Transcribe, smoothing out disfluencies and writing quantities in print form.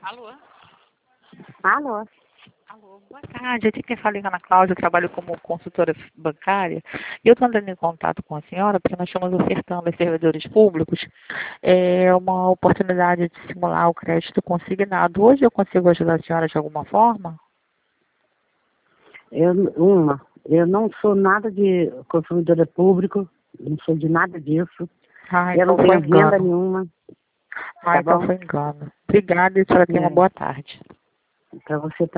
Alô? Alô? Alô, boa tarde. Aqui quem fala é Ana Cláudia, eu trabalho como consultora bancária. E eu estou entrando em contato com a senhora porque nós estamos ofertando aos servidores públicos uma oportunidade de simular o crédito consignado. Hoje eu consigo ajudar a senhora de alguma forma? Eu não sou nada de consumidora público, não sou de nada disso. Ah, Eu então não foi tenho renda engano. nenhuma, Ah, tá então bom? foi engano. Obrigada e a senhora tenha uma boa tarde. Para você